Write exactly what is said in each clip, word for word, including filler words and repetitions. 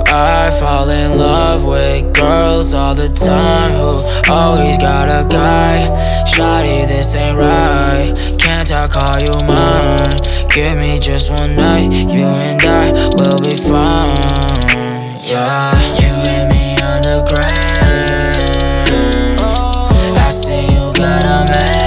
I fall in love with girls all the time who always got a guy. Shawty, this ain't right. Can't I call you mine? Give me just one night, you and I will be fine. Yeah, you and me on the ground. I see you got a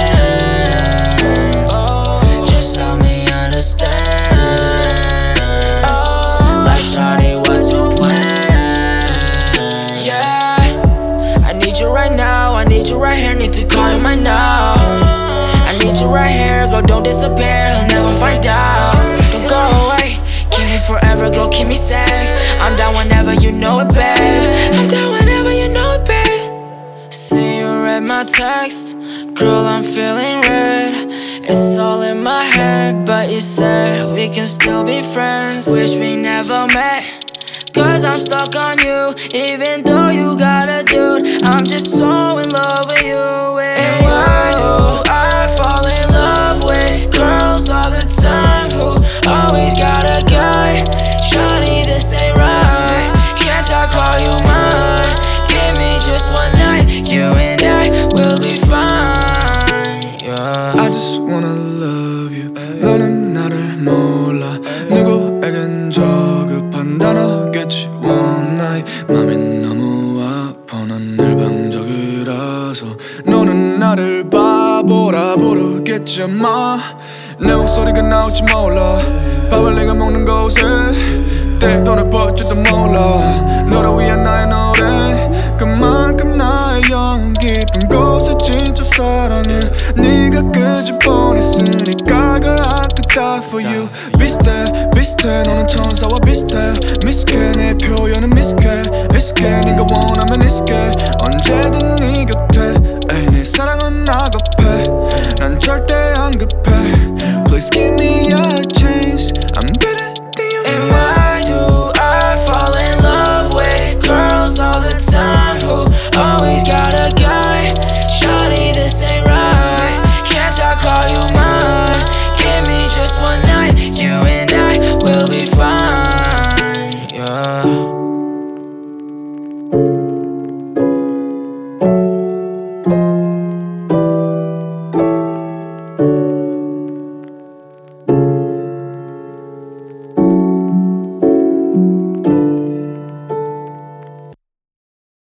man. Just help me understand. Like shawty, what's your plan? Yeah, I need you right now, I need you right here, need to call you mine now. I need you right here, girl, don't disappear, he'll never find out. Don't go away, keep me forever, girl, keep me safe. I'm down whenever you know it, babe. I'm down whenever you know it, babe. See you read my text, girl, I'm feeling red. It's all in my head, but you said we can still be friends. Wish we never met, cause I'm stuck on you. Even though you got a dude, I'm just so in love with you. And why do I fall in love with girls all the time who always got a guy? Shawty, this ain't right. Can't I call you mine? Give me just one night, you and I will be fine. Yeah. I just wanna love you. 너는 나를 몰라. 누구에겐 저급한 단어겠지. One night 맘이 너무 아파. 난 일방적이라서 너는 나를 바보라 부르겠지 아마. 내 목소리가 나올지 몰라. 밥을 내가 먹는 곳에 떼돈을 벌지도 몰라. 너를 위한 나의 노래 그만큼 나의 영혼 깊은 곳에 진짜 사랑해. 네가 그 집본이 있으니까 girl I could die for you. 비슷해 비슷해 너는 천사와 비슷해. 미스케 내 표현은 미스케 이스케 네가 원하면 이스케 언제든 네 곁에. 에이 네 사랑은 나급해 난 절대 안 급해. Please give me